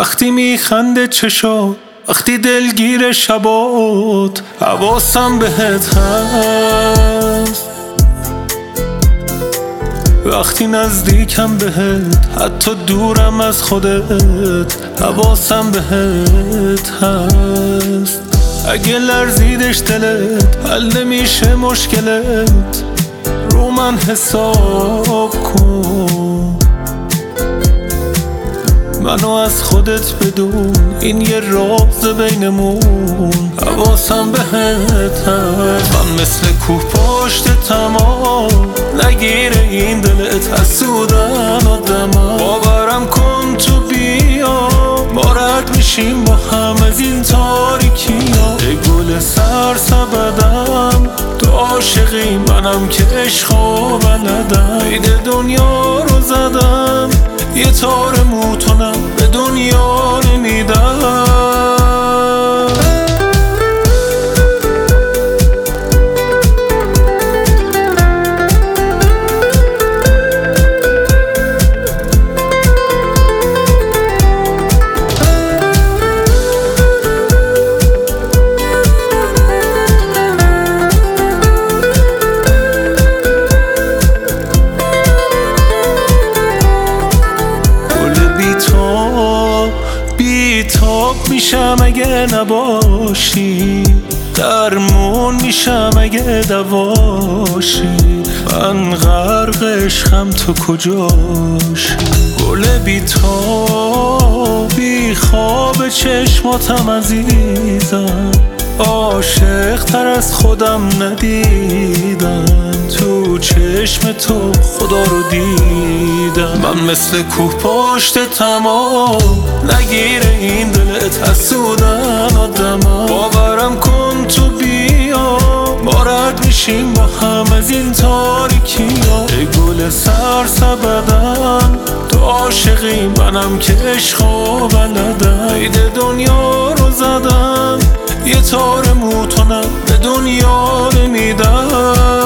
وقتی میخنده چشات، وقتی دلگیر شبات، حواسم بهت هست. وقتی نزدیکم بهت، حتی دورم از خودت، حواسم بهت هست. اگه لرزیدش دلت، حل نمیشه مشکلت، رو من حساب کن. منو از خودت بدون، این یه راز بینمون، حواسم بهت هست. من مثل کوه پشتتم، نگیره این دلت حسودن آدمم. باورم کن تو بیا، ما رد میشیم با هم از این تاریکی‌ها. ای گل سرسبدم، تو عاشقی منم که عشقو بلدم. عید دنیا رو زدم، یه تار موتونم به دنیا نمیدم. بیتاب میشم اگه نباشی، درمون میشم اگه دواشی. من غرق عشقم، تو کجاشی؟ گل بیتاب بی خواب چشماتم عزیزم، عاشق تر از خودم ندیدم. تو چشم تو خدا رو دیدم. من مثل کوه پشتتم، نگیره این دلت حسودن آدمم. باورم کن تو بیا، ما رد میشیم با هم از این تاریکی‌ها. ای گل سرسبدم، تو عاشقی منم که عشقو بلدم. عید دنیا رو زدم، یه تار موتونم به دنیا نمیدم.